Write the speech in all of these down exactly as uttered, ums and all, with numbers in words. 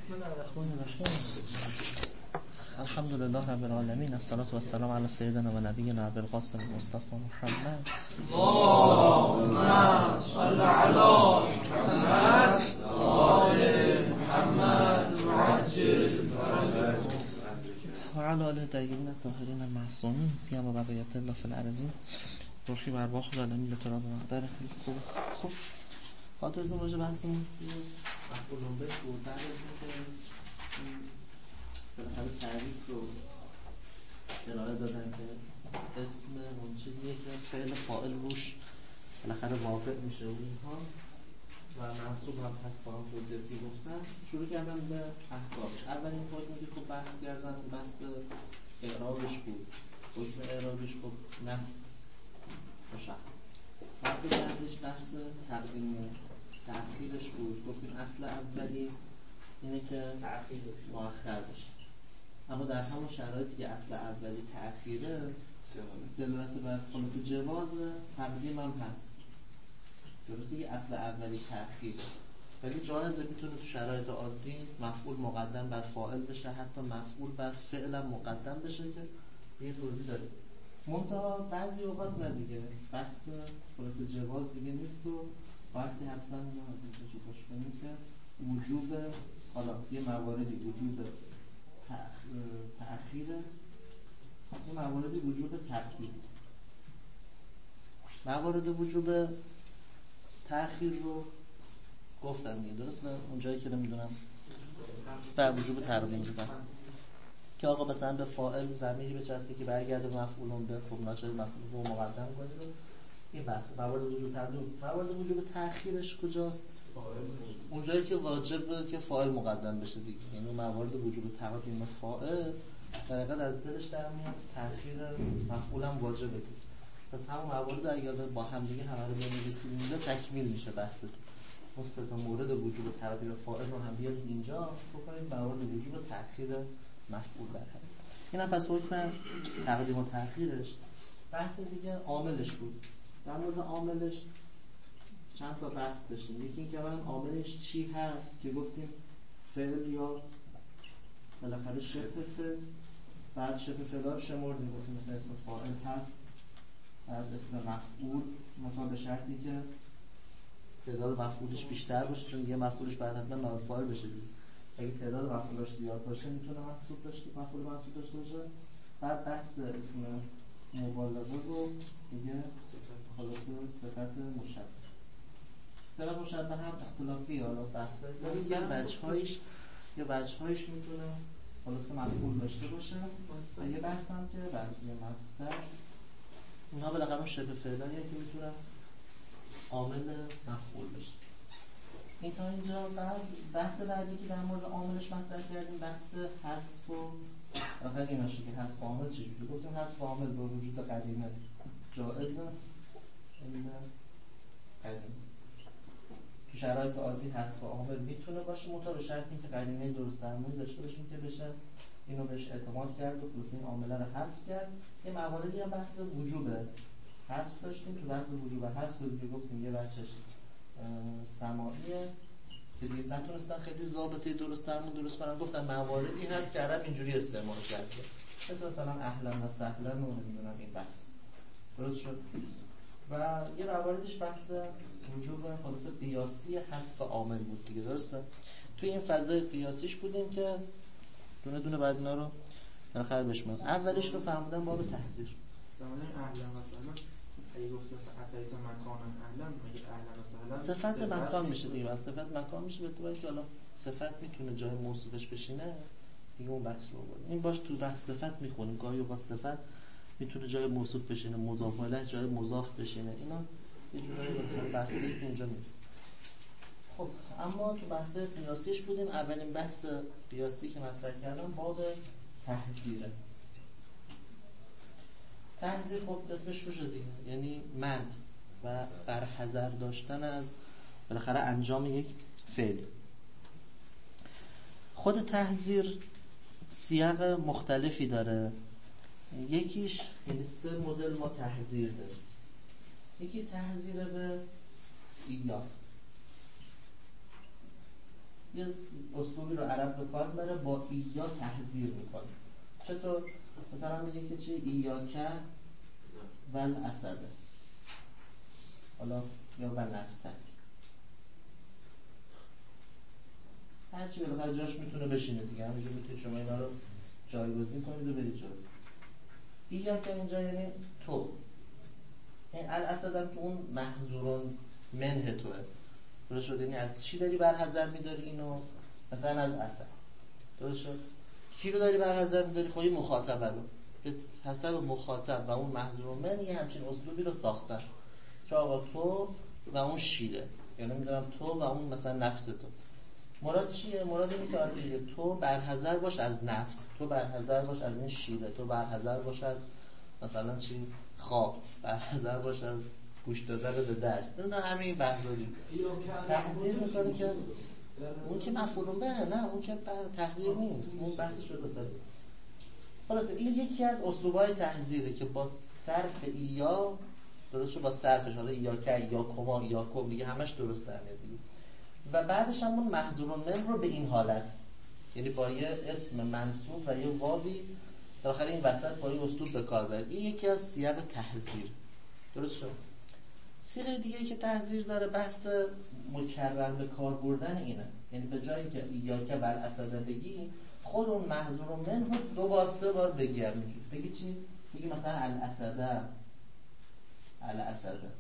بسم الله الرحمن الرحیم. الحمد لله رب العالمین، الصلاة والسلام علی سیدنا و نبینا ابوالقاسم مصطفی محمد. اللهم صل علی محمد و آل محمد وعجل فرجهم و علی آله الطیبین الطاهرین المعصومین سیما بقیت الله فی الارضین. روحی و ارواح العالمین لتراب مقدر خیلی خوب. خب خاطرتون باشه بحثمون مفعول به بود. بعد از اینکه بالاخره تعریف رو ارائه دادن که اسم اون چیزیه که فعل فاعل روش بالاخره واقع میشه و اینها و منصوب هم هست با هم توضیح گفتن، شروع کردن به احکامش. اولین حکمی که خوب بحث کردن بحث اعرابش بود. حکم اعرابش خب نصب مشخص. بحث بعدش بحث تقدیم و تأخیرش بود. گفتیم اصل اولی اینه که مؤخر بشه، اما در همون شرایطی که اصل اولی تأخیره دلالت بر خلاص جواز تقدیم هم هست. درسته که اصل اولی تأخیره، ولی جایزه میتونه تو شرایط عادی مفعول مقدم بر فاعل بشه، حتی مفعول بر فعل مقدم بشه که یه توضیح داره. منتها بعضی اوقات نه دیگه، بحث خلاص جواز دیگه نیست و بحثی حتما از اینجا که باش کنیم که وجوب، حالا یه مواردی وجوب تأخیر، یه مواردی وجوب تقدیم. موارد وجوب تأخیر رو گفتن دیگه، درسته؟ اون جایی که نمیدونم بر وجوب تقدیم بودن که آقا مثلا به فاعل ضمیری بچسبه که برگرده مفعولون به، خب ناچار مفعول به مقدم کنید رو این بحث. موارد وجوب تقدیم، موارد وجوب تأخیرش کجاست؟ اون جایی که واجبه که فاعل مقدم بشه دیگه، یعنی موارد وجوب تقدیم فاعل در حقیقت از دلش در میاد تأخیر مفعول هم واجبه دیگه. پس همون موارد اگه با هم دیگه همه رو بنویسیم اینجا تکمیل میشه بحثتون. اون سه تا مورد وجوب تقدیم فاعل رو هم بیارید اینجا بکنید موارد وجوب تأخیر مفعول در حقیقت. اینم پس حکم تقدیم و تأخیرش. بحث دیگه عاملش بود. در مورد عاملش چند تا بحث داشتیم. یکی این که اولا عاملش چی هست که گفتیم فعل یا بالاخره شبه فعل. بعد شبه فعلا رو شمردیم، گفتیم مثلا اسم فاعل هست، بعد اسم مفعول مطابق شرطی که تعداد مفعولش بیشتر باشه، چون یه مفعولش باید حتما نائب فاعل بشه. اگه تعداد مفعولش زیاد باشه میتونه منصوب داشته مفعول منصوب داشته باشه. بعد بحث اسم مبالغه رو دیگه خلاصه صفت مشبه. صفت مشبه هم اختلافی، حالا بحث داریم. یه وجه‌هایش یه وجه‌هایش میتونه خلاصه مفعول داشته باشه و یه بحث هم که بعضی مصدر اونها بالاخره شبه فعلاییه که میتونه عامل مفعول بشه. این تا اینجا. بعد بحث بعدی که در مورد عاملش مطرح کردیم بحث حذف و آخر این هاشه که حذف عامل چجوری. گفتیم حذف عامل با وجود قرینه جائزه، این قرینه تو شرایط عادی حذف عامل میتونه باشه، مطابق شرط این که قرینه درست درمونی داشته باشیم که بشه اینو بهش اعتماد کرد و خلاص این عامله رو حذف کرد. یه مواردی هم بحث وجوب حذف داشتیم. تو بحث وجوب حذف بود که گفتیم یه بچش سماعیه که دیگه نتونستن خیلی ضابطه درست درمون درست کنن. گفتن مواردی هست که عرب اینجوری استعمال کرده، مثل مثلا اهلا و سهلا و نمیدونم این بحث درست شد. و یه مواردش بحث وجوب خلاص قیاسی حذف عامل بود دیگه، درسته؟ توی این فضای قیاسیش بودیم که دونه دونه بعد اینا رو بالاخره بشمون. اولش رو فهمیدن باب تحذیر. زمان اهلا و سهلا اگه گفت مثلا اتیت مکان اهلا، میگه اهلا و سهلا صفت مکان میشه دیگه. بعد صفت مکان میشه به اعتباری که حالا صفت میتونه جای موصوفش بشینه دیگه، اون بحث رو بود. این باش تو بحث صفت میخونیم گاهی اوقات صفت میتونه جای موصوف بشینه، مضاف الیه جای مضاف بشینه، اینا یه جورایی بحثی که اینجا نیست. خب اما تو بحث قیاسیش بودیم. اولین بحث قیاسی که مطرح کردم باب تحذیره. تحذیر خب اسمش رو شده دیگه، یعنی من و برحذر داشتن از بالاخره انجام یک فعل. خود تحذیر سیاق مختلفی داره. یکیش یعنی سه مدل ما تحذیر داریم. یکی تحذیر به ایاس، یه اسلوبی رو عرب به کار میبره با ایا تحذیر میکنه. چطور؟ مثلا میگه که چی؟ ایاکه ول اسده، حالا یا ول نفسک، هرچی بالاخره جاش میتونه بشینه دیگه، همینجور میتونید شما اینا رو جایگزین کنید و برید جلو. ایاکه اینجا یعنی تو، این الاسد هم که اون محظورون منه توه، درست شد؟ یعنی از چی داری برحذر میداری اینو؟ مثلا از اسد، درست شد؟ کی رو داری برحذر میداری؟ خب این مخاطب رو به حسب مخاطب و اون محظورون من یه همچین اسلوبی رو ساختن که آقا تو و اون شیره، یعنی میدونم تو و اون مثلا نفس تو. مراد چیه؟ مراد اینه که آره تو برحذر باش از نفس، تو برحذر باش از این شیره، تو برحذر باش از مثلا چی؟ خواب، برحذر باش از گوش دادن به درس. نمیدونم همین بحثا دیگه تحذیر میکنه که اون که مفعول به، نه اون که تحذیر نیست، اون بحث شده سر. خلاص این یکی از اسلوب‌های تحذیره که با صرف ایا، درست شد، با صرفش، حالا ایا که یا کما یا کم دیگه همش درست در میاد دیگه. و بعدش هم اون محذورون من رو به این حالت، یعنی با یه اسم منصوب و یه واوی بالاخره این وسط با این اسلوب به کار برد. این یکی از سیاق تحذیر، درست شد. سیغه دیگه که تحذیر داره بحث مکرر به کار بردن اینه، یعنی به جایی که ایاکه بل اسده بگی، خود اون محذور من رو دو بار سه بار بگی. همینجوری بگی چی؟ بگی مثلا الاسده الاسده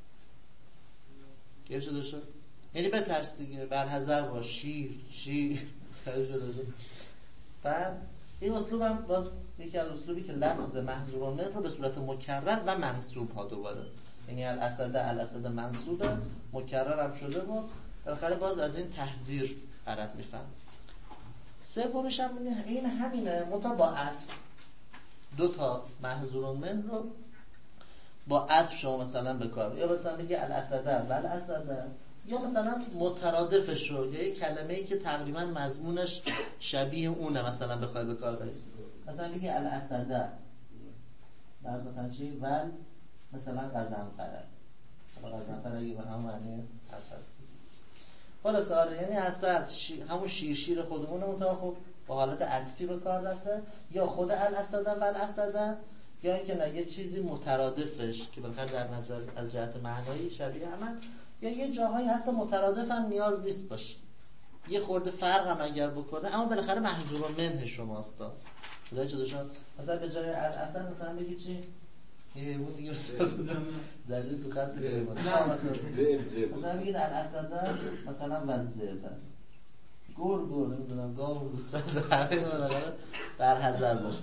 که شده شد، یعنی بترس دیگه، برحذر باش، شیر شیر شده شد. بعد این اسلوب هم باز یکی از اسلوبی که لفظ محذور من رو به صورت مکرر و منصوب ها دوباره، یعنی الاسده الاسده منصوبه، مکرر هم شده و بالاخره باز از این تحذیر عرب میفهم. سومش هم این همینه، منتها با عطف. دو تا محذور من رو با عطف شما مثلا بکار، یا مثلا بگی الاسده و الاسده، یا مثلا مترادفش رو، یا یک کلمه‌ای که تقریبا مضمونش شبیه اونه مثلا بخوای بکار بری. مثلا بگی الاسده، بعد مثلا چی؟ ول مثلا غضنفره، غضنفره اگه به هم معنی اسد. خلاص آره، یعنی اسد شی... همون شیر شیر خودمونه، منتها خب با حالت عطفی به کار رفته، یا خود الاسده و الاسده، یا اینکه نه یه چیزی مترادفش که بالاخره در نظر از جهت معنایی شبیه همن، یا یه جاهایی حتی مترادف هم نیاز نیست باشه، یه خورده فرق هم اگر بکنه، اما بالاخره محذور منه شماست. خدا چه دوشان مثلا به جای الاسد مثلا بگی چی؟ یه اون دیگه مثلا زده تو خط قرمز، مثلا بگید الاسده مثلا وزده گور گور نمیدونم گاو و گوسفند همه بالاخره برحذر باشه.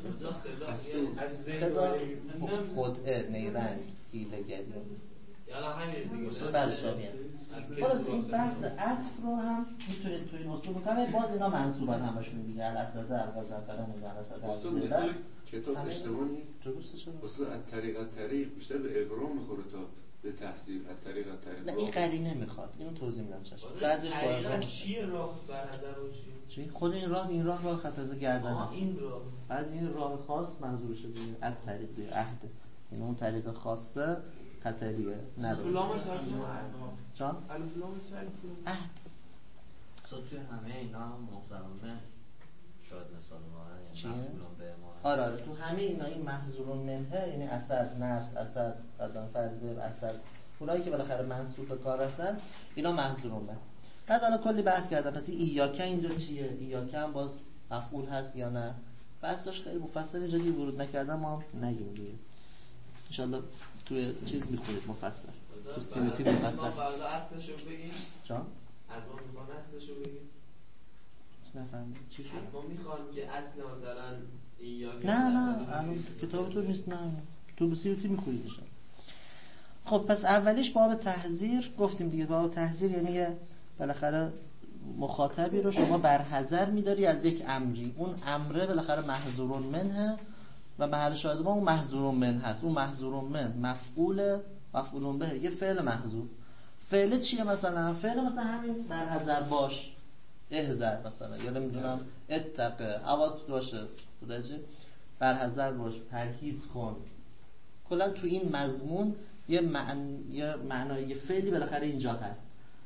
صدا خدعه نیرنگ حیله‌گری یالا همین دیگه اصلا بله شبیه. خلاص این بحث عطف رو هم میتونید تو این اسلوب بکنید، باز اینا منصوبن همشون دیگه، الاسده الغضنفره نمیدونم الاسده الاسده کتاب اشتباه نیست. اصلا از طریق از طریق بیشتر به اغرام میخوره تا به تحصیل. از طریق از طریق نه این قرینه میخواد، اینو توضیح میدم چشم. بعضیش باید چیه راه برحذر چی؟ خود این راه این راه راه خط از گردن هست. این راه بعد این راه خاص منظورشه دیگه، از طریق دیگه عهد، این اون طریق خاصه خطریه نرو. لامش هر جان الف لامش هر عهد. توی همه اینا مخزرونه شاید مثال ما یعنی مفعولون به ما. آره آره تو همه اینا این محذورون منه، یعنی اسد، نفس، اسد، غضنفر، ذئب، اسد، اونایی که بالاخره منصوب به کار رفتن اینا محذورون منه. بعد حالا کلی بحث کردم، پس ایاکه اینجا چیه؟ ایاکه هم باز مفعول هست یا نه؟ بحثش خیلی مفصل، اینجا دیگه ورود نکردم، ما نگیم دیگه. ان شاء الله توی چیز میخونید مفصل، تو سیوتی مفصل. ما فردا اصلشو بگیم. جان از ما میخوان اصلشو بگیم. نفهمید چی شد؟ از ما میخوان که اصل مثلا ایاکه نه نه الان کتاب تو نیست، نه تو سیوتی میخونید میشه. خب پس اولیش باب تحذیر گفتیم دیگه. باب تحذیر یعنی بالاخره مخاطبی رو شما برحذر میداری از یک امری، اون امره بالاخره محذورون منه و محل شاهد ما اون محذورون من هست. اون محذورون من مفعول مفعولون به یه فعل محذور. فعل چیه؟ مثلا فعل مثلا همین برحذر باش، احذر مثلا، یا نمیدونم اتقه، حوات باشه، خدا چه برحذر باش، پرهیز کن. کلا تو این مضمون یه معنی یه معنای فعلی بالاخره اینجا هست.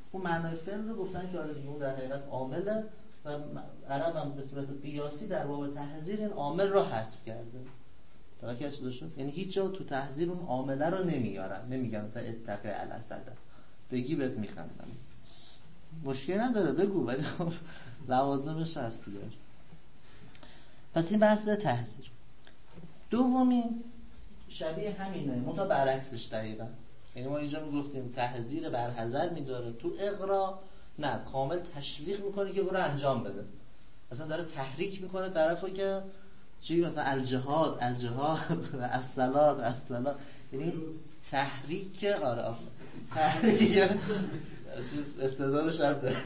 اون معنای فعل رو گفتن که آره دیگه اون در حقیقت عامله و عرب هم به صورت قیاسی در باب تحذیر این عامل رو حذف کرده. توجه چه داشت؟ یعنی هیچ جا تو تحذیر اون عامله رو نمیارن، نمیگن مثلا اتقی الاسد بگی بهت میخندم. مشکل نداره بگو، ولی خب لوازمش هست دیگه. پس این بحث تحذیر. دومی شبیه همینه، منتها برعکسش دقیقاً. یعنی ما اینجا میگفتیم تحذیر بر حذر میداره، تو اقرا نه، کامل تشویق میکنه که برو انجام بده. اصلا داره تحریک میکنه طرفو که چی، مثلا الجهاد الجهاد الصلات الصلات، یعنی تحریک. آره آفر تحریک استعدادش هم داره.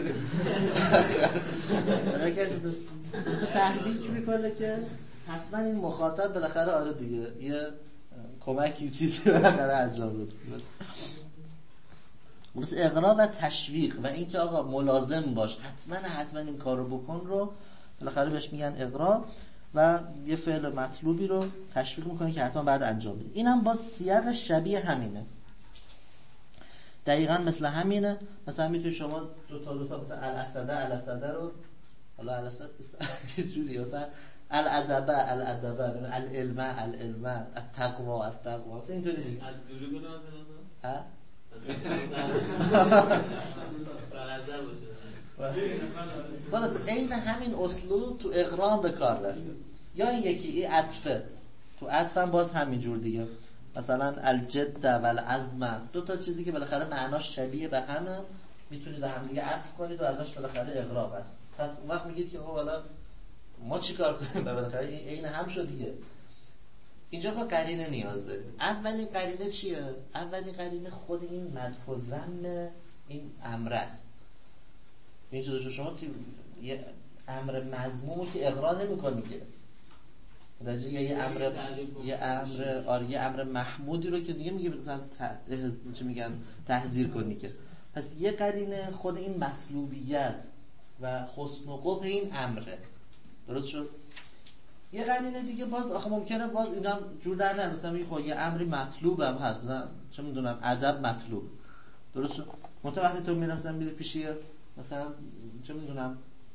مثلا تحریک میکنه که حتما این مخاطب بالاخره آره دیگه یه کمکی چیزی بالاخره انجام بده. مثل اغرا و تشویق و این که آقا ملازم باش، حتما حتما این کارو بکن رو بالاخره بهش میگن اغرا و یه فعل مطلوبی رو تشویق میکنه که حتما بعد انجام بده. اینم باز سیاق شبیه همینه، دقیقاً مثل همینه. مثلا میتونی شما دو تا دو تا مثلا الاسده الاسده رو، حالا الاسد یه جوری مثلا الادبه الادبه العلم العلم التقوا التقوا، مثلا اینطوری دیگه. از دروغ نازل ها خلاص عین همین اسلوب تو اقرام به کار رفته. یا این یکی این عطفه، تو عطف هم باز همین جور دیگه، مثلا الجد و العزم، دو تا چیزی که بالاخره معناش شبیه به همه میتونید به هم دیگه عطف کنید و ازش بالاخره اقرام هست. پس اون وقت میگید که آقا حالا ما چیکار کنیم؟ بالاخره این عین هم شد دیگه. اینجا خب قرینه نیاز دارید. اولین قرینه چیه؟ اولین قرینه خود این مدح و ذم این امر است. این چیزو شما یه امر مذمومو که اقرار نمی‌کنی که، درجه یه امر یه امر آره یه امر محمودی رو که دیگه میگه مثلا چه میگن تحذیر کنی که. پس یه قرینه خود این مطلوبیت و حسن و قبح این امره. درست شد؟ یه قرینه دیگه باز آخه ممکنه باز اینا جور در نمیاد، مثلا میگه خب یه امری مطلوب هم هست، مثلا چه میدونم ادب مطلوب. درست شد؟ منتها وقتی تو میرسن میره پیشی مثلا چه میدونم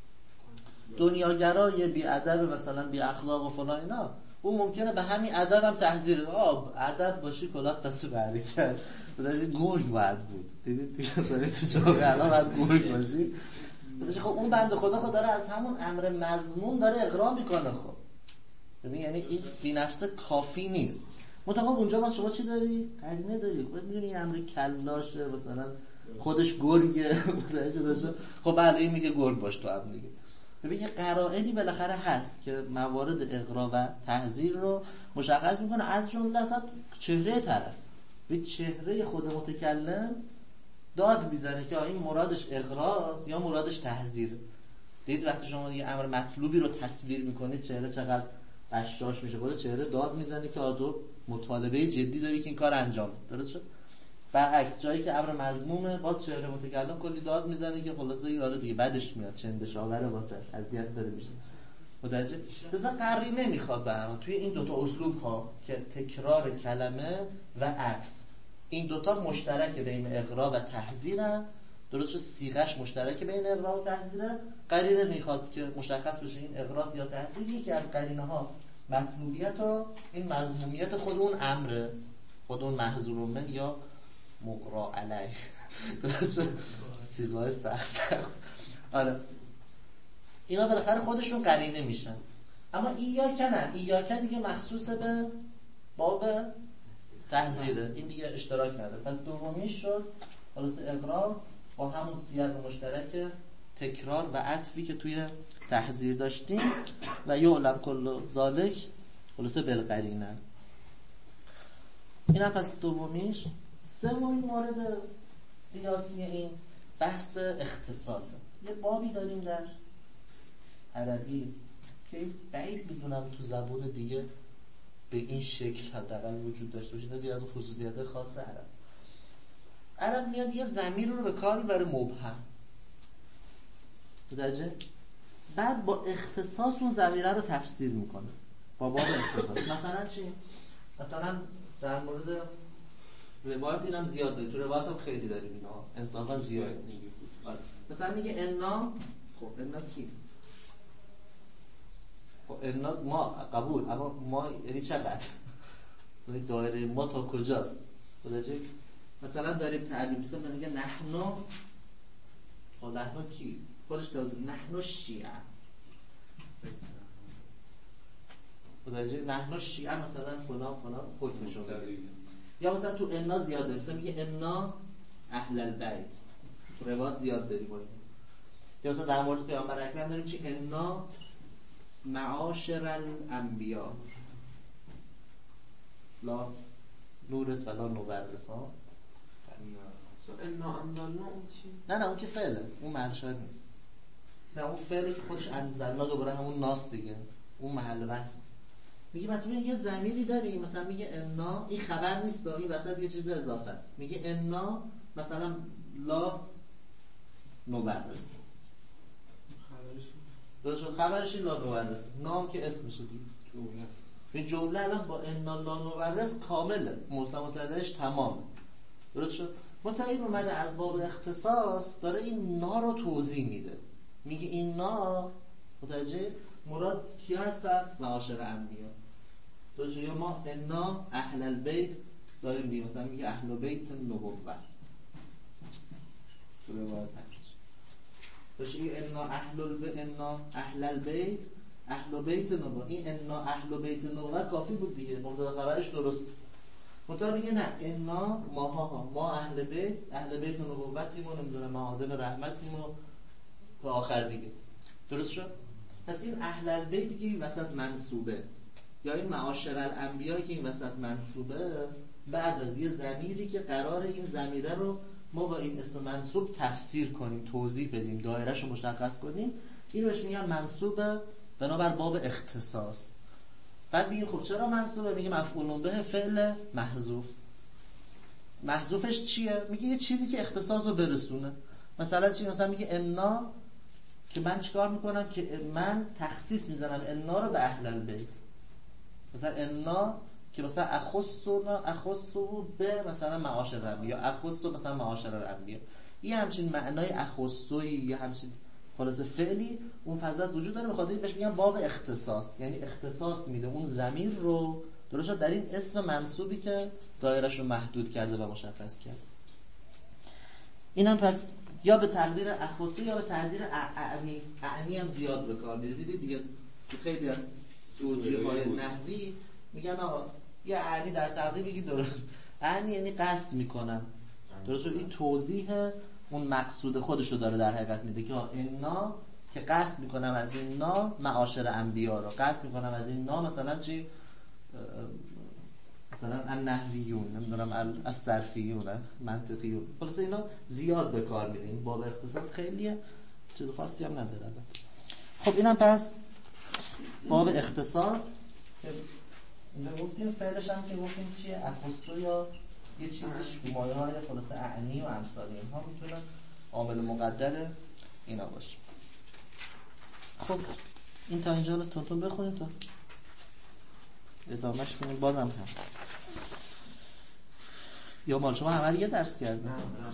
دنیاگرا یه بی ادب مثلا بی اخلاق و فلان اینا، اون ممکنه به همین ادب هم تحذیر آب ادب باشی کلات پس بری کرد، بذاری گرگ باید بود. دیدید دیگه داره تو جامعه الان باید گرگ باشی. بذاری خب اون بنده خدا خود داره از همون امر مذموم داره اقرار میکنه. خب ببین یعنی این فی نفسه کافی نیست. متأخر اونجا واسه شما چی داری؟ قرینه داری. خودت میدونی یه امر کلاشه مثلا خودش گرگه متوجه داشته، خب بعد این میگه گرگ باش تو هم دیگه. ببین یه قرائنی بالاخره هست که موارد اقرا و تحذیر رو مشخص میکنه، از جمله اصلا چهره طرف به چهره خود متکلم داد میزنه که این مرادش اقراست یا مرادش تحذیر. دید وقتی شما یه امر مطلوبی رو تصویر میکنید چهره چقدر بشاش میشه، خود چهره داد میزنه که آدو مطالبه جدی داری که این کار انجام بده. درست شد؟ برعکس جایی که امر مذمومه باز چهره متکلم کلی داد میزنه که خلاصه یارو دیگه بعدش میاد چندش آوره واسش اذیت داره میشه. متوجه؟ مثلا قرینه نمیخواد به هر توی این دوتا اسلوب ها که تکرار کلمه و عطف، این دوتا مشترک بین اقرا و تحذیرن. درست شد؟ صیغش مشترک بین اقرا و تحذیره. قرینه میخواد که مشخص بشه این اقراست یا تحذیر. یکی از قرینه ها مطلوبیت و این مذمومیت خود اون امره، خود اون محظور من یا مقرا علیه. درست شد؟ صیغه سخت سخت. آره اینا بالاخره خودشون قرینه میشن. اما ایاک نه، ایاک دیگه مخصوص به باب تحذیره، این دیگه اشتراک نداره. پس دومیش شد خلاص اقرار با همون سیاق مشترک تکرار و عطفی که توی تحذیر داشتیم و یعلم کل ذالک خلاص بالقرینه. اینا پس دومیش. سومین مورد قیاسی این بحث اختصاصه. یه بابی داریم در عربی که بعید میدونم تو زبان دیگه به این شکل حداقل وجود داشته باشه. دیگه از اون خصوصیات خاص عرب. عرب میاد یه ضمیر رو به کار میبره مبهم. متوجه؟ بعد با اختصاص اون ضمیره رو تفسیر میکنه. با باب اختصاص. مثلا چی؟ مثلا در مورد روایت اینم زیاد داریم، تو روایت هم خیلی داریم اینا، انصافا زیاد. مثلا میگه انا، خب انا کی؟ خب انا ما قبول، اما ما یعنی چقدر؟ دایره ما تا کجاست؟ خداجه مثلا داریم تعبیر مثلا میگه نحنو، خب نحنو کی؟ خودش داره نحنو شیعه، خداجه نحنو شیعه مثلا فلان فلان حکمشون بگه. یا مثلا تو انا زیاد داریم، مثلا میگه انا اهل البیت، تو روایات زیاد داریم باید. یا مثلا در مورد پیامبر اکرم داریم چی انا معاشر الانبیا لا نورس ولا نورس ها. انا انزلنا اون چی؟ نه نه اون که فعله، اون محل شاید نیست. نه اون فعلی که خودش انزلنا دوباره همون ناس دیگه، اون محل بحث نیست. میگه مثلا یه ضمیری داریم مثلا میگه انا، این خبر نیست، این وسط یه چیز اضافه است. میگه انا مثلا لا نورس، خبرش خبرش لا نورس، نام که اسمشه دیگه. این جمله الان با انا لا نورس کامله، مستمسلدهش تمامه. درست شد؟ منتها این اومده از باب اختصاص داره این نا رو توضیح میده. میگه این نا متوجه مراد کی هستن؟ معاشر انبیا. درست شد؟ یا ما انا اهل البیت داریم دیگه، مثلا میگه اهل بیت نبوت تو روایت هستش. درست شد؟ انا اهل البیت، انا اهل البیت اهل بیت نبوت، این انا اهل بیت نبوت کافی بود دیگه، مبتدا خبرش درست بود. منتها میگه نه انا ماها ما اهل بیت، اهل بیت نبوتیم و نمیدونم معادن رحمتیم و تا آخر دیگه. درست شد؟ پس این اهل البیت که این وسط منصوبه یا این معاشر الانبیا که این وسط منصوبه، بعد از یه ضمیری که قرار این ضمیره رو ما با این اسم منصوب تفسیر کنیم، توضیح بدیم، دایره‌اش رو مشخص کنیم، اینو بهش میگن منصوبه بنابر باب اختصاص. بعد میگه خب چرا منصوبه؟ میگه مفعول به فعل محذوف. محذوفش چیه؟ میگه یه چیزی که اختصاص رو برسونه. مثلا چی؟ مثلا میگه انا، که من چیکار میکنم که من تخصیص میزنم انا رو به اهل البیت. مثلا انا که مثلا اخصنا اخصو به مثلا معاشر الانبیا، اخصو مثلا معاشر الانبیا، یه همچین معنای اخصوی، یه همچین خلاص فعلی اون فضا وجود داره، بخاطر این بهش میگن باب اختصاص، یعنی اختصاص میده اون ضمیر رو درست در این اسم منصوبی که دایره‌اش رو محدود کرده و مشخص کرده. اینم پس یا به تقدیر اخصو یا به تقدیر اعنی، اعنی هم زیاد به کار میره. دیدید دیگه تو خیلی از توجیه‌های نحوی میگن آقا یه اعنی در تقدیر بگی درست، اعنی یعنی قصد میکنم. درست این توضیح اون مقصود خودش رو داره در حقیقت میده که اینا که قصد میکنم از این نا معاشر انبیا رو، قصد میکنم از این نا مثلا چی، مثلا النحویون، نمیدونم الصرفیون، منطقیون، خلاص اینا زیاد به کار میره. این باب اختصاص خیلیه، چیز خاصی هم نداره. خب اینم پس باب اختصاص که گفتیم فعلش هم که گفتیم چیه، اخصو یا یه چیزش مایه های خلاصه اعنی و امثال اینها میتونن عامل مقدر اینا باشه. خب این تا اینجا رو تونتون بخونیم تا ادامهش کنیم، بازم هست یا مال شما همه یه درس کردیم؟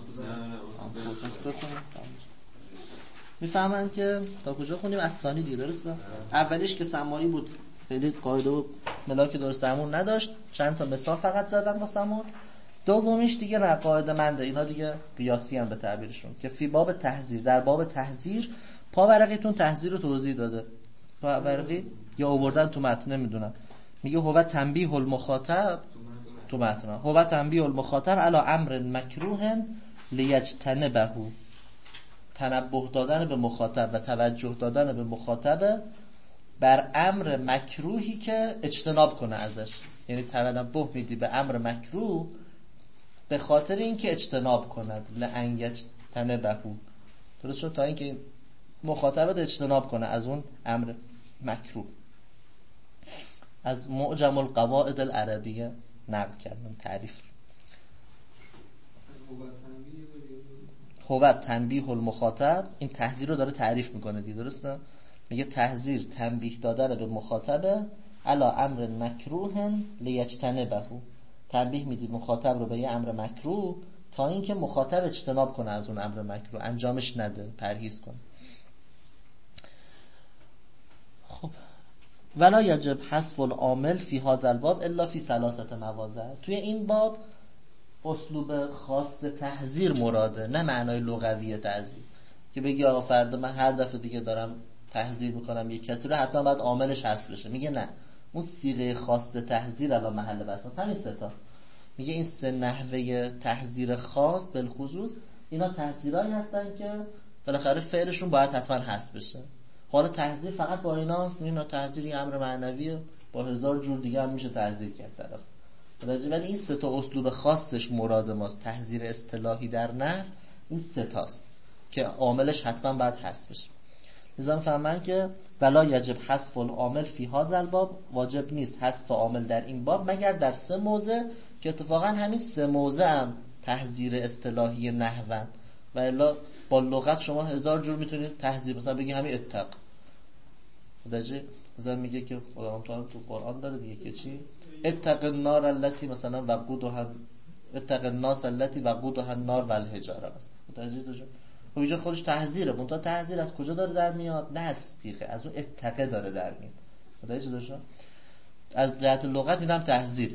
میفهمن که تا کجا خونیم اسطانی دیگه، درسته؟ اولیش که سمایی بود، خیلی قاعده و ملاک درست درمون نداشت، چند تا مثال فقط زدن با سمون. دومیش دیگه نه قاعده منده، اینا دیگه قیاسی هم به تعبیرشون، که فی باب تحذیر، در باب تحذیر پاورقیتون تحذیر رو توضیح داده. پاورقی یا آوردن تو متن نمیدونم، میگه هو تنبیه المخاطب تو متن، هو تنبیه المخاطب علی امر مکروه لیجتنبه، تنبه دادن به مخاطب و توجه دادن به مخاطب بر امر مکروهی که اجتناب کنه ازش، یعنی تنبه میدی به امر مکروه به خاطر اینکه اجتناب کند، لئن یجتنبه، درست شد، تا اینکه مخاطبت اجتناب کنه از اون امر مکروه. از معجم القواعد العربیه نقل کردم تعریف. هو تنبیه المخاطب، این تحذیر رو داره تعریف میکنه دیگه، درسته؟ میگه تحذیر تنبیه دادن به مخاطبه علی امر مکروه لیجتنبه، تنبیه میدی مخاطب رو به یه امر مکروه تا اینکه مخاطب اجتناب کنه از اون امر مکروه، انجامش نده، پرهیز کنه. خب ولا یجب حذف العامل فی هذا الباب الا فی ثلاثه مواضع. توی این باب اسلوب خاص تحذیر مراده، نه معنای لغوی تحذیر که بگی آقا فردا من هر دفعه دیگه دارم تحذیر میکنم یک کسی رو حتما باید عاملش حذف بشه. میگه نه، اون صیغه خاص تحذیر الان محل بحث همین سه تا. میگه این سه نحوه تحذیر خاص بالخصوص اینا تحذیرایی هستن که بالاخره فعلشون باید حتما حذف بشه. حالا تحذیر فقط با اینا، اینا تحذیری امر معنویه، با هزار جور دیگه هم میشه تحذیر کرد طرف. ولی این سه تا اسلوب خاصش مراد ماست. تحذیر اصطلاحی در نحو این سه تاست که عاملش حتما باید حذف بشه. لذا فهمن که ولا یجب حذف العامل فی هذا الباب، واجب نیست حذف عامل در این باب مگر در سه موضع که اتفاقا همین سه موضع هم تحذیر اصطلاحی نحوند. و الا با لغت شما هزار جور میتونید تحذیر، مثلا بگی همین اتق خداجی مثلا میگه که خداوند تعالی تو قرآن داره دیگه که چی اتق النار التي مثلا وقودها اتق الناس التي وقودها النار والحجاره مثلا خداجی تو خب اینجا خودش تحذیره. منتها تحذیر از کجا داره در میاد؟ نه از تیغه، از اون اتقه داره در میاد. خداجی داشت از جهت لغت اینم تحذیره.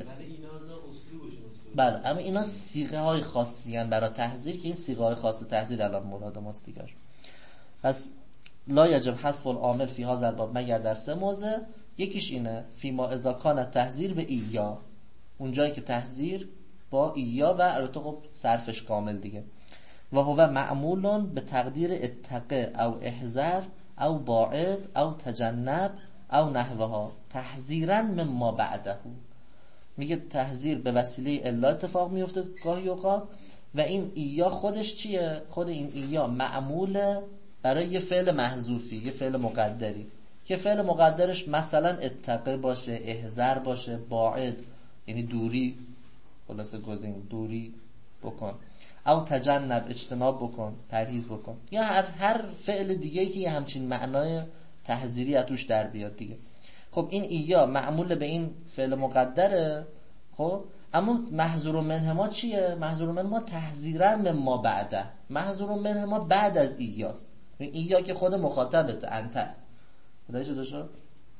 بله اما اینا صیغه های خاصی ان برای تحذیر که این صیغه های خاص تحذیر الان مراد ماست دیگه. پس لا یجب حذف العامل فی هذا الباب مگر در سه موضع. یکیش اینه فی ما اذا کان تحذیر به ایا، اونجایی که تحذیر با ایا و البته خب صرفش کامل دیگه. و هو معمول به تقدیر اتقه او احذر او باعد او تجنب او نحوها تحذیرا مما بعده. میگه تحذیر به وسیله الا اتفاق میفته گاهی اوقات و این ایا خودش چیه؟ خود این ایا معموله برای یه فعل محذوفی، یه فعل مقدری که فعل مقدرش مثلا اتقه باشه، احذر باشه، باعد یعنی دوری، خلاصه گزین دوری بکن، او تجنب اجتناب بکن، پرهیز بکن، یا هر هر فعل دیگه‌ای که یه همچین معنای تحذیری از توش در بیاد دیگه. خب این ایا معمول به این فعل مقدره. خب اما محذور منه ما چیه؟ محذور منه ما تحذیرا مما بعده، محذور منه ما بعد از ایاست. این ایا که خود مخاطبته، انت است. خدایی شده شد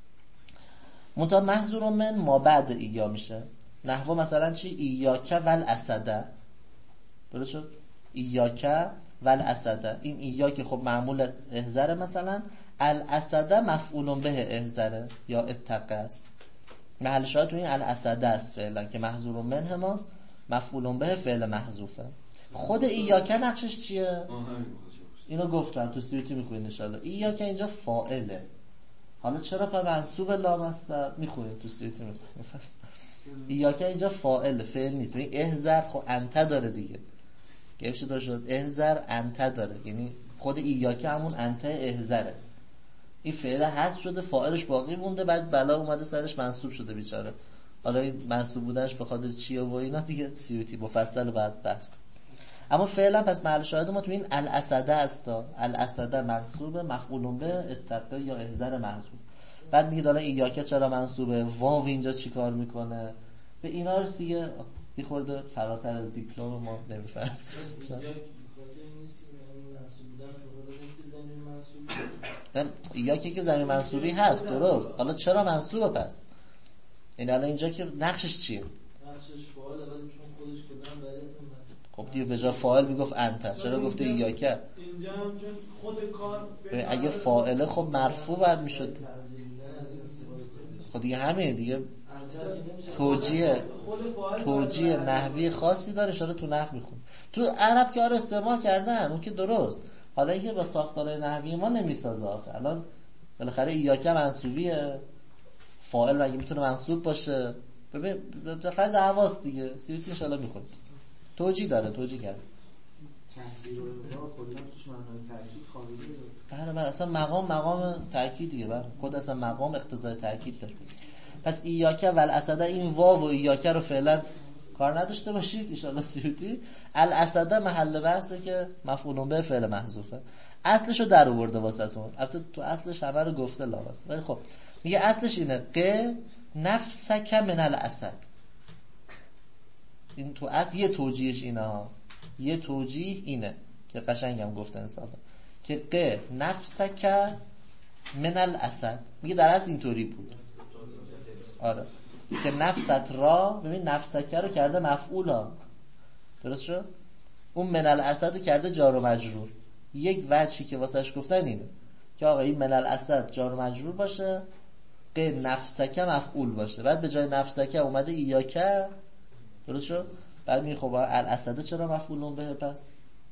منتها محذور من ما بعد ایا میشه. نحو مثلا چی؟ ایاک والاسده، درست شد؟ ایاک والاسده، این ایا که خب معمول احذر مثلا، الاسده مفعول به احذره یا اتقه است. محل شاهد تو این الاسده است فعلا که محذور منه ماست، مفعول به فعل محذوفه. خود ایاک نقشش چیه؟ اینو گفتم تو سیوتی میخوین ان شاء الله. ایاک اینجا فاعله. حالا چرا پس منصوب لام است؟ میخونید تو سیوتی میخونید. پس ایاک اینجا فاعل، فعل نیست. ببین احذر خب انت داره دیگه. گفت شده شد احذر انت داره، یعنی خود ایاک همون انت احذره. این فعل حذف شده، فاعلش باقی مونده، بعد بلا اومده سرش منصوب شده بیچاره. حالا این منصوب بودنش به خاطر چیه و اینا دیگه سیوتی مفصل بعد بحث کنیم. اما فعلا پس محل شاهد ما تو این الاسده است. الاسده منصوب مفعول به اتقه یا احذر محذوف. بعد میگه حالا ایاک چرا منصوبه، واو اینجا چیکار میکنه، به اینا رو دیگه یه خورده فراتر از دیپلم ما نمیفهم. ایاکی که زمین منصوبی هست درست، حالا چرا منصوبه پس؟ این الان اینجا که نقشش چیه؟ نقشش فاعل، ولی چون خودش کدام برای خب دیگه به جای فاعل میگفت انت، چرا گفته ایاکه؟ اینجا هم چون خود کار اگه فاعله خب مرفوع بعد میشد. خب دیگه همین دیگه توجیه توجیه نحوی خاصی داره، شده تو نحو میخون. تو عرب که آره استعمال کردن اون که درست، حالا اینکه با ساختارهای نحوی ما نمیسازه. آخه الان بالاخره ایاکه منصوبیه، فاعل مگه میتونه منصوب باشه؟ ببین بالاخره دعواست دیگه. سیوتی ان شاء الله میخونید. توجیه داره، توجیه کرد. تحذیر و امضا کلا توش معنای تاکید خوابیده. بله بله اصلا مقام مقام تاکیدیه. بله خود اصلا مقام اقتضای تاکید داره. پس ایاکه والاسده، این واو و ایاکه رو فعلا کار نداشته باشید ان شاء الله. سیوتی الاسده محل بحثه که مفعول به فعل محذوفه. اصلشو در آورده واسهتون. البته تو اصلش همه رو گفته لاست، ولی خب میگه اصلش اینه ق نفسک من الاسد. این تو اصل یه توجیهش اینا یه توجیه اینه که قشنگم گفتن سالا که ق نفسک من الاسد، میگه در اصل اینطوری بود. آره که نفست را، ببین نفسک رو کرده مفعولا، درست شد؟ اون من الاسد رو کرده جار و مجرور. یک وجهی که واسش گفتن اینه که آقا این من الاسد جار و مجرور باشه، ق نفسک مفعول باشه، بعد به جای نفسک اومده ایاکه، درست شد؟ بعد میگه خب الاسد چرا مفعولون به پس؟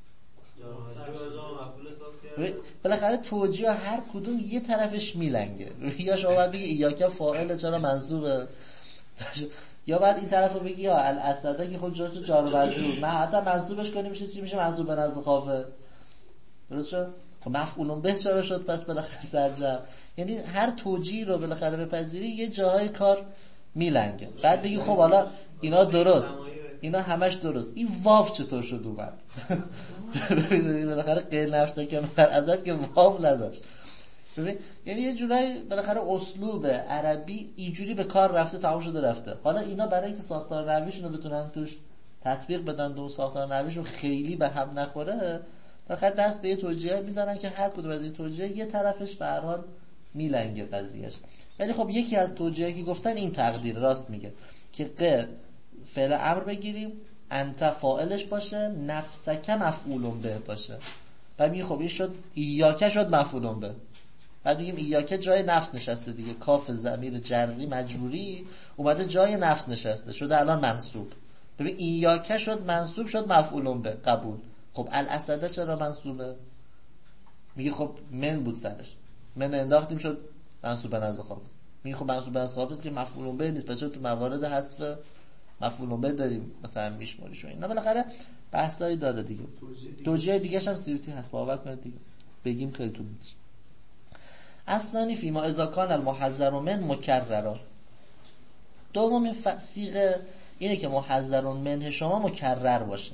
بالاخره توجیه هر کدوم یه طرفش میلنگه. یا شما باید بگی ایاکه فاعل چرا منصوبه، یا بعد این طرفو بگی یا الاسده که خود جا تو جار و مجرور، نه حتی منصوبش کنی میشه چی؟ میشه منصوب به نزد خافض، درست شد؟ خب مفعولون به چرا شد پس بالاخره سرجم؟ یعنی هر توجیه رو بالاخره بپذیری یه جاهای کار میلنگه. بعد بگی خب حالا اینا درست، اینا همش درست، این واو چطور شد اومد؟ بالاخره غیر نفسه که من ازت که واو نداشت. ببین یعنی یه جورایی بالاخره اسلوب عربی اینجوری به کار رفته، تمام شده رفته. حالا اینا برای اینکه ساختار نحویشون رو بتونن توش تطبیق بدن، دو ساختار نحویشون خیلی به هم نخوره، بالاخره دست به یه توجیه میزنن که هر کدوم از این توجیه یه طرفش به هر حال میلنگه قضیهش. ولی خب یکی از توجیه‌ای که گفتن این تقدیر راست میگه که ق فعل امر بگیریم، انت فاعلش باشه، نفسک مفعولون به باشه. بعد میگه خب این شد ایاکه شد مفعولون به، بعد میگیم ایاکه جای نفس نشسته دیگه، کاف ضمیر جری مجروری اومده جای نفس نشسته، شده الان منصوب. ببین ایاکه شد منصوب، شد مفعولون به، قبول. خب الاسده چرا منصوبه؟ میگه خب من بود سرش، من انداختیم شد منصوب به نزد خافض. میگه خب منصوب به نزد خافض که مفعولون به نیست، پس تو موارد حذف مفعولون به داریم مثلا میشماریش و اینا. بالاخره بحثایی داره دیگه. توجیه دیگه هم سیوتی هست، باور کنید دیگه بگیم خیلی طول میشه. اصلانی فیما اذا کان المحذر من مکررا. دومین صیغه اینه که محذر منه شما مکرر باشه،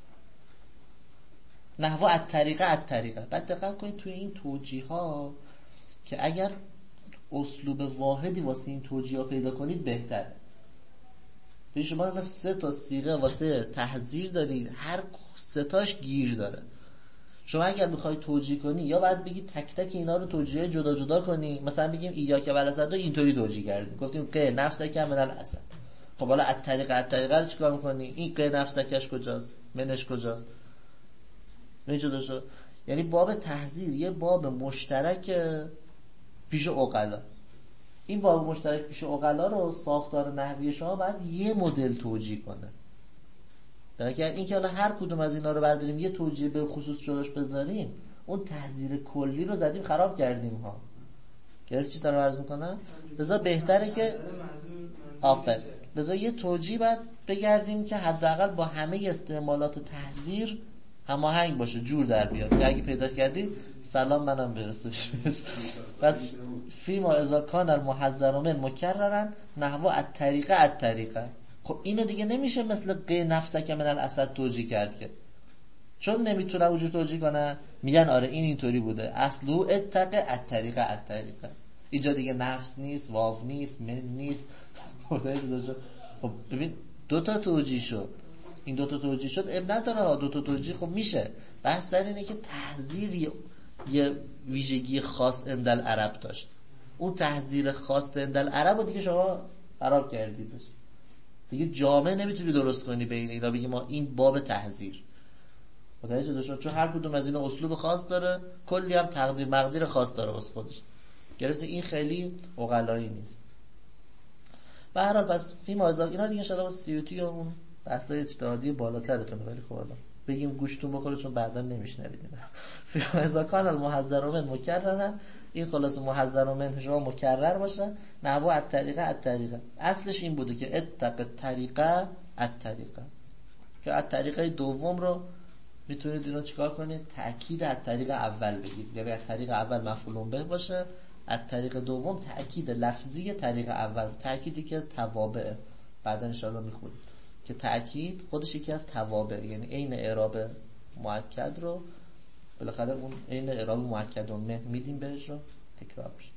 نحو الطریقه الطریقه. بعد دقت کنید توی این توجیه ها که اگر اسلوب واحدی واسه این توجیه ها پیدا کنید بهتره. ببین شما سه تا صیغه واسه تحذیر دارید، هر سه تاش گیر داره. شما اگر بخوای توجیه کنی یا باید بگی تک تک اینا رو توجیه جدا جدا کنی، مثلا بگیم ایاکه والاسد اینطوری توجیه کردیم، گفتیم ق نفسک من الاسد. خب حالا الطریقه الطریقه رو چیکار می‌کنی؟ این ق نفسکش کجاست؟ منش کجاست؟ اینجا داشت. یعنی باب تحذیر یه باب مشترک پیش عقلا. این باب مشترک پیش عقلا رو ساختار نحوی شما باید یه مدل توجیه کنه. اگر این که حالا هر کدوم از اینا رو برداریم یه توجیه به خصوص جلوش بذاریم، اون تحذیر کلی رو زدیم خراب کردیم ها. گرفتی چی دارم عرض میکنم؟ لذا بهتره که آفر لذا یه توجیه باید بگردیم که حداقل با همه استعمالات تحذیر هماهنگ باشه، جور در بیاد. که اگه پیدا کردی سلام منم برسوش. بس فیما اذا کان المحذر من مکررا نحو الطریقه الطریقه. خب اینو دیگه نمیشه مثل ق نفسک من الاسد توجیه کرد که، چون نمیتونه وجود توجیه کنه میگن آره این اینطوری بوده، اصلو اتقه الطریقه الطریقه. اینجا دیگه نفس نیست، واو نیست، من نیست. خب ببین دو تا توجیه شد، این دو تا توجیه شد اب نداره، دو تا توجیه خب میشه. بحث در اینه که تحذیر یه ویژگی خاص اندل عرب داشت، اون تحذیر خاص اندل عرب رو دیگه شما خراب کردید، دیگه جامعه نمیتونی درست کنی بین اینا بگی ما این باب تحذیر. متوجه شدید؟ چون هر کدوم از اینا اسلوب خاص داره، کلی هم تقدیر مقدیر خاص داره واسه خودش. گرفته این خیلی عقلایی نیست. به هر حال پس فیما اذا اینا دیگه ان شاء الله سیوتی و اون بحثای اجتهادی بالاترتونه، ولی خب حالا بگیم گوشتون بخوره چون بعدا نمیشنوید. فیما اذا کان المحذر من مکررا، این خلاص محذر من شما مکرر باشه، نحو الطریقه الطریقه. اصلش این بوده که اتق طریقه الطریقه، که الطریقه دوم رو میتونید اینو چیکار کنید؟ تأکید الطریقه اول بگید، یعنی الطریقه اول مفعول به باشه، الطریقه دوم تأکید لفظی طریقه اول، تأکیدی که از توابع بعدا ان شاء الله میخونید که تأکید خودش یکی از توابع، یعنی عین اعراب مؤکد رو بالاخره اون عین اعراب مؤکد من میدیم بهش رو تکرار بشه.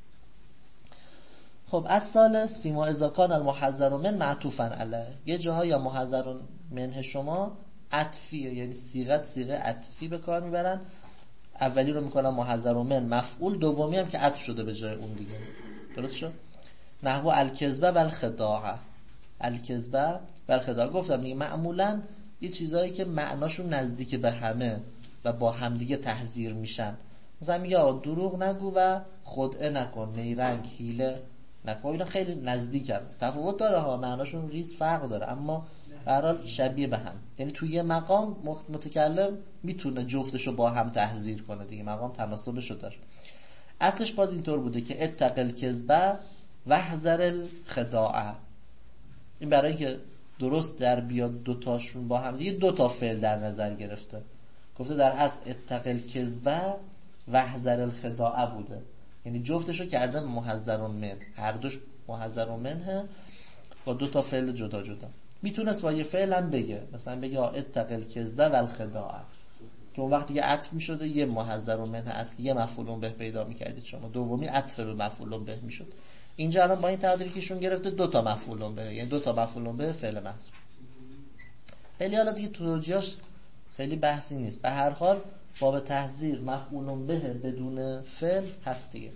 خب از ثالث فیما اذا کان المحذر من معطوفا علیه، یه جاها یا محذر منه شما عطفیه، یعنی صیغت صیغه عطفی به کار میبرن. اولی رو میکنن محذر من مفعول، دومی هم که عطف شده به جای اون دیگه. درست شد؟ نحو الکذبه و الخداع، الکذبه و الخداع گفتم دیگه معمولا یه چیزایی که معناشون نزدیک به همه و با همدیگه تحذیر میشن. مثلا میگه دروغ نگو و خدعه نکن، نیرنگ، حیله نکن. اینا خیلی نزدیکن، تفاوت داره ها، معناشون ریز فرق داره، اما به هر حال شبیه به هم. یعنی توی یه مقام متکلم میتونه جفتشو با هم تحذیر کنه دیگه، مقام تناسبشو داره. اصلش باز اینطور بوده که اتق الکذبه واحذر الخداع. این برای اینکه درست در بیاد دوتاشون با هم دیگه دو تا فعل در نظر گرفته. گفته در اصل اتق الکذبه واحذر الخداع بوده، یعنی جفتشو کرده محذر من، هر دوش محذر منه با دو تا فعل جدا جدا. میتونست با یه فعل هم بگه، مثلا بگه اتق الکذبه و الخداع، که اون وقتی که عطف میشده یه محذر منه اصلی، یه مفعول به پیدا میکردید شما، دومی عطف به مفعول به میشد. اینجا الان با این تعبیری که شون گرفته دو تا مفعول به، یعنی دو تا مفعول به فعل محذوف. خیلی حالا دیگه توجیهاش خیلی بحثی نیست. به هر حال باب تحذیر مفعول به بدون فعل هست دیگه.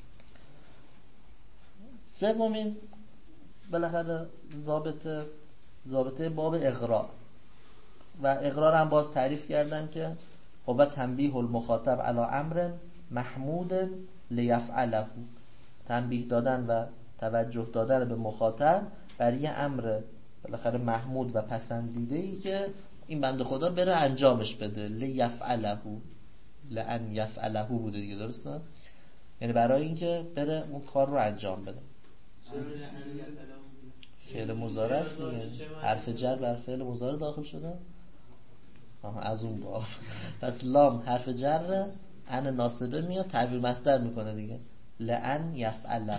سومین بالاخره ضابطه ضابطه باب اغراء، و اغراء هم باز تعریف کردن که هو تنبیه المخاطب علی امر محمود لیفعله، تنبیه دادن و توجه دادن به مخاطب برای یه امر بالاخره محمود و پسندیده ای که این بنده خدا بره انجامش بده. لیفعله، لان یفعله بوده دیگه، درسته؟ یعنی برای اینکه بره اون کار رو انجام بده. فعل مضارع است دیگه، حرف جر بر فعل مضارع داخل شده. آها از اون باب. پس لام حرف جر، ان ناصبه میاد تعبیر مصدر میکنه دیگه، لان یفعله،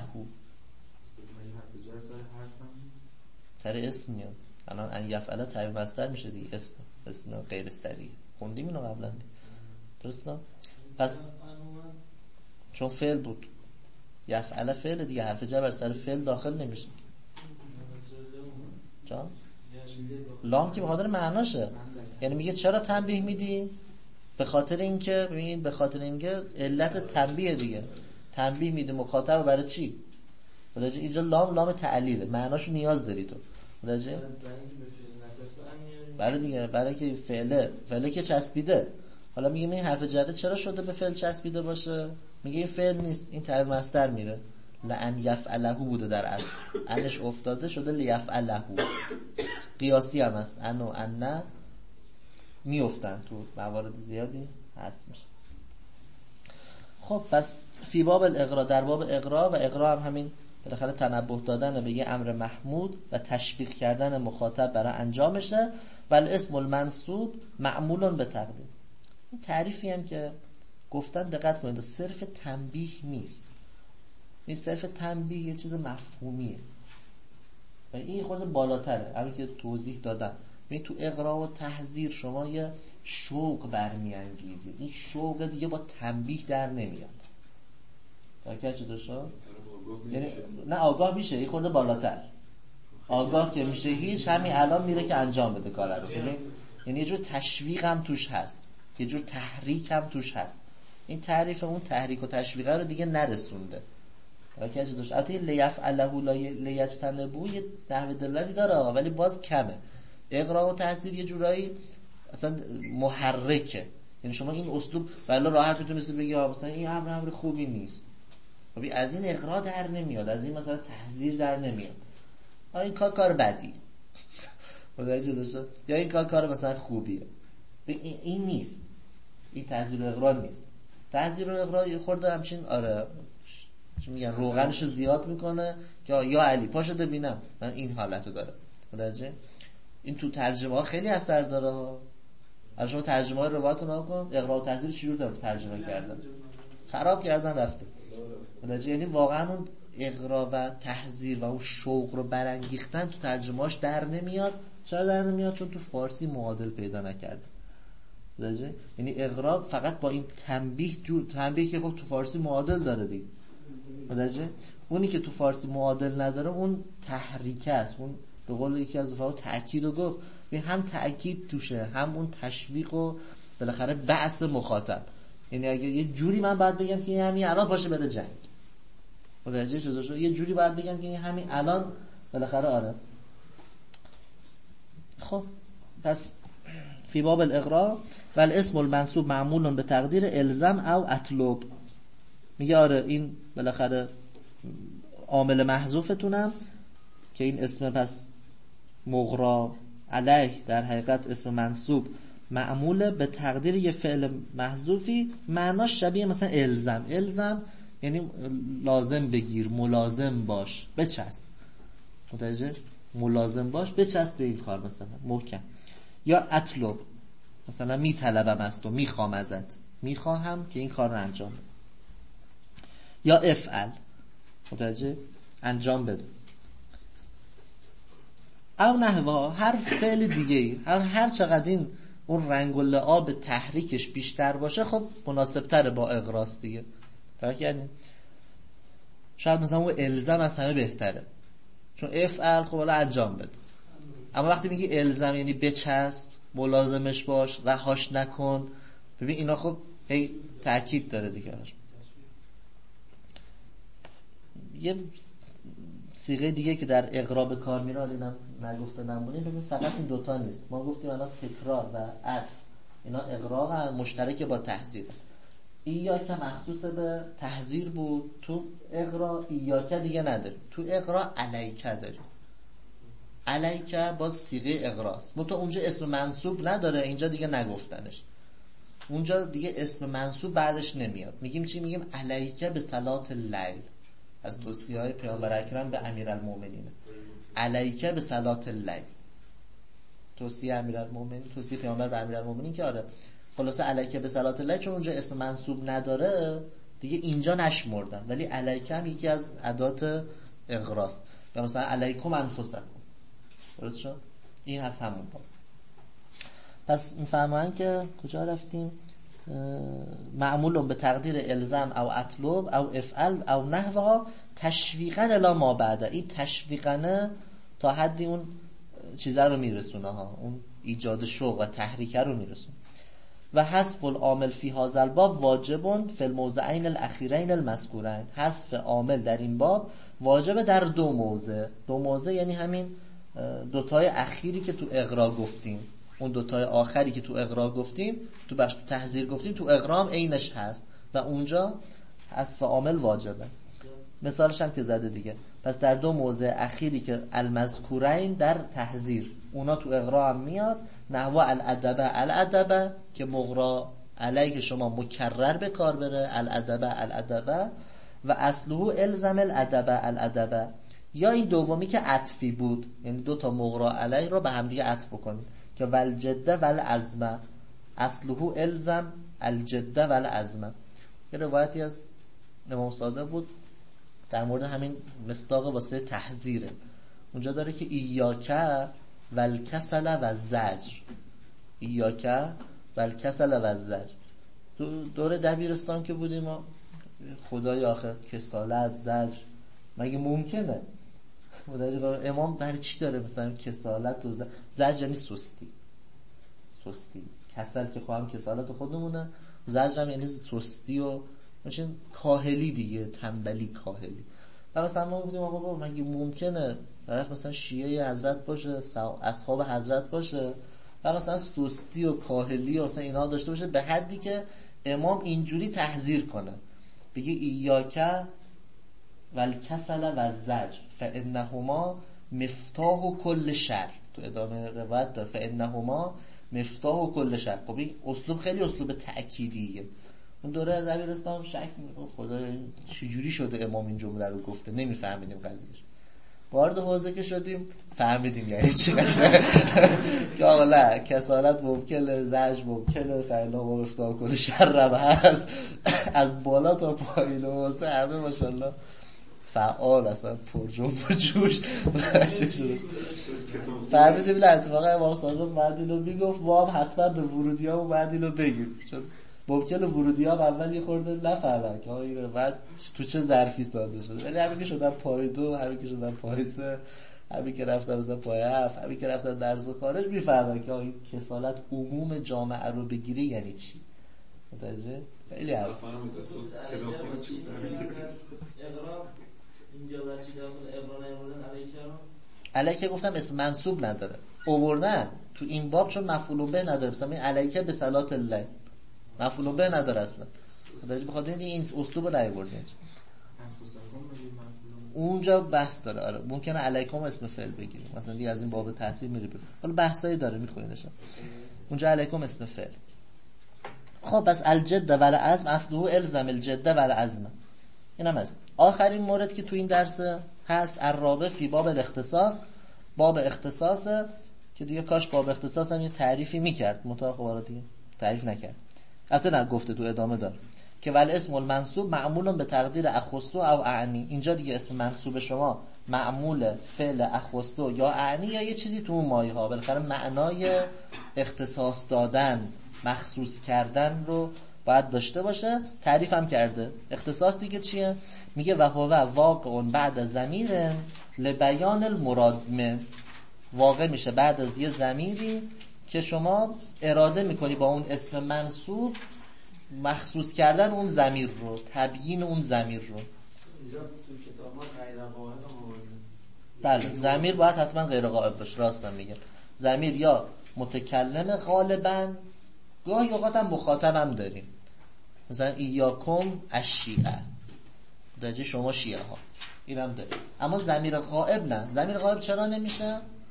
سر اسم میاد. الان ان یفعله تعبیر مصدر میشه دیگه، اسم اسم غیر سریع خوندیم اینو قبلا دیگه، درسته؟ پس چون فعل بود، یفعله فعل دیگه، حرف جر بر سر فعل داخل نمیشه. جان لام که به خاطر معناشه، یعنی میگه چرا تنبیه میدی؟ به خاطر اینکه ببین، به خاطر اینکه علت تنبیه دیگه، تنبیه میده مخاطب برای چی؟ متوجه؟ اینجا لام لام تعلیله، معناشو نیاز داری تو، متوجه؟ برای دیگه، برای که فعله فعله که چسبیده. حالا میگه این حرف جر چرا شده به فعل چسبیده باشه؟ میگه این فعل نیست، این تعبیر مصدر میره، لان یفعله بوده در اصل، انش افتاده شده لیفعله. قیاسی هم هست، ان و ان میافتن، تو موارد زیادی هست میشه. خب پس فی باب الاغراء، در باب اغراء، و اغراء هم همین بالاخره تنبه دادن به یه امر محمود و تشویق کردن مخاطب برای انجامشه. و الاسم المنصوب معمول به تقدیم. این تعریفی هم که گفتن دقت کنید، صرف تنبیه نیست، این صرف تنبیه یه چیز مفهومیه و این خورده بالاتره، همین که توضیح دادم. ببین تو اغراء و تحذیر شما یه شوق برمیانگیزی، این شوق دیگه با تنبیه در نمیاد. تا چه دوشا؟ یعنی نه آگاه میشه، این خورده بالاتر. آگاه که میشه هیچ، همین الان میره که انجام بده کار رو. ببین یعنی یه جور تشویق هم توش هست، یه جور تحریک هم توش هست. این تعریف اون تحریک و تشویق رو دیگه نرسونده. تا چه دوشا؟ البته لیفعله لیجتنبوا یه نحو دلالی داره ولی باز کمه. اغراء و تحذیر یه جورایی اصلا محرکه، یعنی شما این اسلوب والا راحت میتونید بگی مثلا این امر امر خوبی نیست، خب از این اغراء در نمیاد، از این مثلا تحذیر در نمیاد، این کار کار بدی متوجه داشته، یا این کار کار مثلا خوبیه. این, این نیست، این تحذیر و اغراء نیست. تحذیر و اغراء خورده همچین آره چی میگن روغنشو زیاد میکنه که یا علی پاشو ببینم من این حالتو داره. متوجه؟ این تو ترجمه ها خیلی اثر داره ها. اگه شما ترجمه های روایت رو نکن، اغراء و تحذیر چجور ترجمه کردن؟ خراب کردن رفته. متوجه؟ یعنی واقعا اون اغراء و تحذیر و اون شوق رو برانگیختن تو ترجمه‌اش در نمیاد. چرا در نمیاد؟ چون تو فارسی معادل پیدا نکرده. متوجه؟ یعنی اغراء فقط با این تنبیه جور تنبیه که خب تو فارسی معادل داره دیگه. متوجه؟ اونی که تو فارسی معادل نداره اون تحریک است، اون به قول یکی از رفقا تأکید رو گفت هم تأکید توشه، هم اون تشویق و بالاخره بعث مخاطب. یعنی اگه یه جوری من باید بگم که همین الان باشه بده جنگ، متوجه شده شو؟ یه جوری باید بگم که همین الان بالاخره آره. خب پس فی باب الاغراء و الاسم المنصوب معمول به تقدیر الزم او اطلب. میگه آره این بالاخره عامل محذوفتونم که این اسم پس مغرا علیه در حقیقت اسم منصوب معمول به تقدیر یه فعل محذوفی، معناش شبیه مثلا الزم. الزم یعنی لازم بگیر، ملازم باش، بچسب. متوجه؟ ملازم باش، بچسب به این کار مثلا محکم. یا اطلب مثلا میطلبم از تو، میخوام ازت، میخواهم که این کار رو انجام بده. یا افعل، متوجه؟ انجام بده. او نحوه هر فعل دیگه، هر هر چقدر این اون رنگ و لعاب تحریکش بیشتر باشه خب مناسب تره با اغراست دیگه. درک کردین؟ شاید مثلا اون الزم از همه بهتره، چون افعل خب حالا انجام بده. اما وقتی میگی الزم یعنی بچسب، ملازمش باش، رهاش نکن، ببین اینا خب هی تأکید داره دیگه. یه صیغه دیگه که در اغرا به کار میره، اینم نگفته نمونیم، ببین فقط این دوتا نیست. ما گفتیم الان تکرار و عطف اینا اغرا و مشترک با تحذیر. ایاک مخصوص به تحذیر بود، تو اغرا ایاک دیگه نداری، تو اغرا علیک داری. علیک باز صیغه اغراست، منتها اونجا اسم منصوب نداره، اینجا دیگه نگفتنش، اونجا دیگه اسم منصوب بعدش نمیاد. میگیم چی؟ میگیم علیک به صلات اللیل، از توصیه‌های پیامبر اکرم به امیرالمومنین. علیک به صلات اللیل، توصیه امیرالمومنین، توصیه پیامبر به امیرالمومنین که آره خلاصه علیک به صلات اللیل، چون اونجا اسم منصوب نداره دیگه اینجا نشمردن، ولی علیک هم یکی از ادات اغراست. یا مثلا علیکم انفسکم، درست شد؟ این هست همون باب. پس میفهمن که کجا رفتیم؟ معمول به تقدیر الزام او اطلب او افعل او نحوها تشویقا الی ما بعد. این تشویقانه تا حدی اون چیزا رو میرسونه ها، اون ایجاد شوق و تحریک رو میرسونه. و حذف العامل فی هذا الباب واجب فی الموضعین الاخیرین المذکورین. حذف عامل در این باب واجبه در دو موضع. دو موضع یعنی همین دوتای اخیری که تو اغرا گفتیم، اون دوتای آخری که تو اغرا گفتیم، تو بخش تحذیر گفتیم، تو اغرا هم عینش هست و اونجا حذف عامل واجبه. مثالش هم که زده دیگه. پس در دو موضع اخیری که المذکورین در تحذیر، اونا تو اغرا هم میاد. نحو الادب الادب که مغرا علیه که شما مکرر به کار بره، الادب الادب، و اصله الزم الادب الادب. یا این دومی که عطفی بود، یعنی دو تا مغرا علیه رو به هم دیگه عطف بکنیم که والجده والعزم، اصله الزم الجده والعزم. یه روایتی از امام صادق بود در مورد همین مصداق واسه تحذیره. اونجا داره که ایاک والکسل والزجر، ایاک والکسل والزجر. دوره دبیرستان که بودیم ما، خدای آخه کسالت زجر مگه ممکنه؟ امام برای چی داره مثلا کسالت و زجر؟ زجر یعنی سستی، سستی. کسل که خواهم کسالت خودمونه، زجر هم یعنی سستی و مثلا کاهلی دیگه، تنبلی، کاهلی. و مثلا ما بودیم آقا مگه ممکنه طرف مثلا شیعه حضرت باشه، اصحاب حضرت باشه و مثلا سستی و کاهلی و مثلا اینا داشته باشه به حدی که امام اینجوری تحذیر کنه، بگه ایاک والکسل والزجر فانهما مفتاح کل شر. تو ادامه روایت داره فانهما مفتاح کل شر. خب این اسلوب خیلی اسلوب تأکیدیه. اون دوره از دبیرستان شک می‌کنم خدا چجوری شده امام این جمله رو گفته، نمیفهمیدیم قضیهش. وارد حوزه که شدیم فهمیدیم یعنی چی قشنگ که آقا لا کسالت ممکنه، زجر ممکنه، فعلا مفتاح کل شر هست. از بالا تا پایین واسه همه ماشاءالله فعال، اصلا پر جنب و جوش. فهمیدیم بله اتفاقا امام صادق بعد اینو میگفت ما هم حتما به ورودی‌ها و بعد اینو بگیم، چون ممکنه ورودی‌ها اول یه خورده نفهمن که آقا این بعد تو چه ظرفی ساده شده، ولی همین که شدن پای دو، همین که شدن پای سه همین که رفتن مثلا پای حرف، همین که رفتن درس خارج میفهمن که این کسالت عموم جامعه رو بگیره یعنی چی. متوجه؟ خیلی حرف اینجا بچی داخل ابران ابران علیکه رو علیکه گفتم اسم منصوب نداره اووردن تو این باب چون مفعول به نداره. مثلا این علیکه به صلات الله مفعول به نداره اصلا. متوجه؟ بخاطر این اسلوب رو نیاوردن اونجا بحث داره. آره ممکنه علیکم اسم فعل بگیریم مثلا دیگه از این باب تحصیل میره بیرون. حالا بحثایی داره میخونیدش اونجا علیکم اسم فعل. خب بس الجد و العزم اصله الزم الجد و العزم. اینم از آخرین مورد که تو این درس هست الرابع فی باب الاختصاص. باب اختصاصه که دیگه کاش باب اختصاص هم یه تعریفی میکرد متأخر دیگه تعریف نکرد. البته نه گفته تو ادامه دار که ول اسم المنصوب معمول به تقدیر اخصو او اعنی. اینجا دیگه اسم منصوب شما معمول فعل اخصو یا اعنی یا یه چیزی تو اون مایه ها بالاخره معنای اختصاص دادن مخصوص کردن رو باید داشته باشه. تعریف هم کرده. اختصاص دیگه چیه؟ میگه و هو واقع بعد ضمیر لبیان المراد من. واقع میشه بعد از یه ضمیری که شما اراده میکنی با اون اسم منصوب مخصوص کردن اون ضمیر رو تبیین اون ضمیر رو. اینجا تو کتاب ما غیر قائب آورده. بله ضمیر باید حتما غیر غائب باشه. راستم میگم ضمیر یا متکلم غالبا گاهی اوقات هم مخاطبم داریم مثلا ایاکم الشیعه درجه شما شیعه ها اینم داریم. اما ضمیر غائب نه. ضمیر غائب چرا نمیشه؟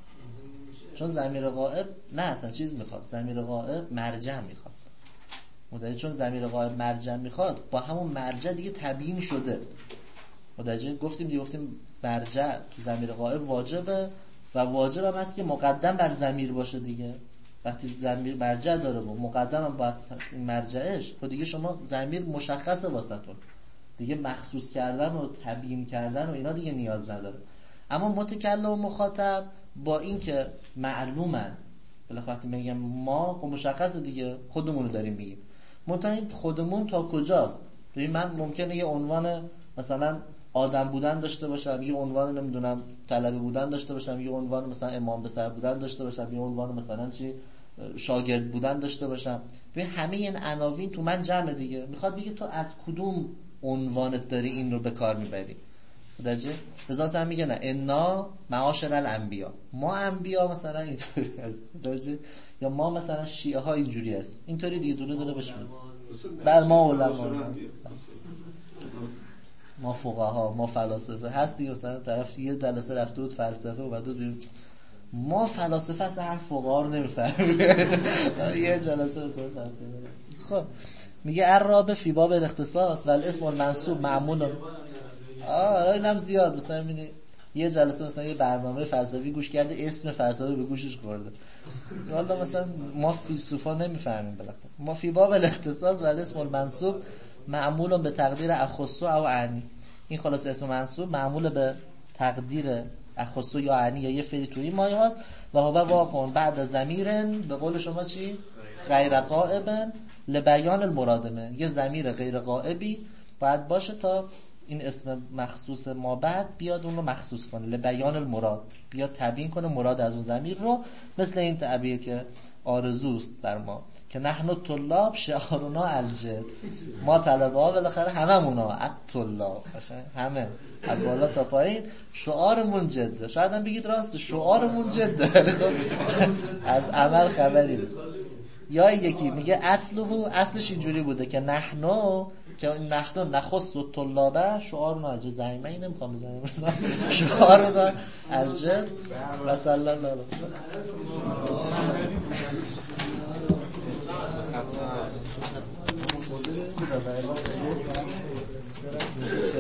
چون ضمیر غائب نه اصلا چیز میخواد. ضمیر غائب مرجع میخواد. متوجه؟ چون ضمیر غائب مرجع میخواد با همون مرجع دیگه تبیین شده. متوجه؟ گفتیم دیگه گفتیم مرجع تو ضمیر غائب واجبه و واجب هم هست که مقدم بر ضمیر باشه دیگه. وقتی ضمیر مرجع داره و مقدم هم باید هست این مرجعش خب دیگه شما ضمیر مشخصه واسهتون دیگه مخصوص کردن و تبیین کردن و اینا دیگه نیاز نداره. اما متکلم و مخاطب با این که معلومن بالاخره وقتی میگم ما خب مشخصه دیگه خودمون رو داریم میگیم. منتها خودمون تا کجاست؟ ببین من ممکنه یه عنوان مثلا آدم بودن داشته باشم، یه عنوان نمیدونم طلبه بودن داشته باشم، یه عنوان مثلا امام به سر بودن داشته باشم، یه عنوان مثلا چی شاگرد بودن داشته باشم. ببین همه این عناوین تو من جمع دیگه. میخواد بگه تو از کدوم عنوانت داری این رو به کار میبری. درجه رضا هم میگه نه انا معاشر الانبیا ما انبیا مثلا اینطوری هست درجه یا ما مثلا شیعه ها اینجوری هست اینطوری دیگه دونه دونه بشه. بر ما علما ما فقها ما فلاسفه هست دیگه. مثلا طرف یه جلسه رفته بود فلسفه و بعد ببین ما فلاسفه اصلا هر فقها رو نمیفهمیم. یه جلسه مثلا فلسفه. خب میگه الرابع فی باب الاختصاص و الاسم المنصوب معمول. آره اینم زیاد مثلا میبینی یه جلسه مثلا یه برنامه فلسفی گوش کرده اسم فلسفه به گوشش خورده. والا مثلا ما فیلسوفا نمیفهمیم بالاخره. ما فی باب الاختصاص و الاسم المنصوب معمول به تقدیر اخصو او اعنی. این خلاص اسم منصوب معمول به تقدیر اخصو یا اعنی یا یه فعلی توی مایه هاست و هو واقع بعد ضمیرن به قول شما چی؟ غیر غائب لبیان المراد من. یه ضمیر غیر غائبی باید باشه تا این اسم مخصوص ما بعد بیاد اون رو مخصوص کنه لبیان المراد بیاد تبیین کنه مراد از اون ضمیر رو. مثل این تعبیر که آرزوست بر ما که نحن طلاب شعارنا الجد. ما طلبه ها بالاخره هممونا الطلاب همه از بالا تا پایین شعارمون جده. شاید هم بگید راست شعارمون جده از عمل خبری نیست. یا یکی میگه اصله اصلش اینجوری بوده که نحنو که نحنو نخست و طلابه شعارنا الجد. زنیمه این نمیخوام بزنیم شعارنا الجد و صلی الله علیه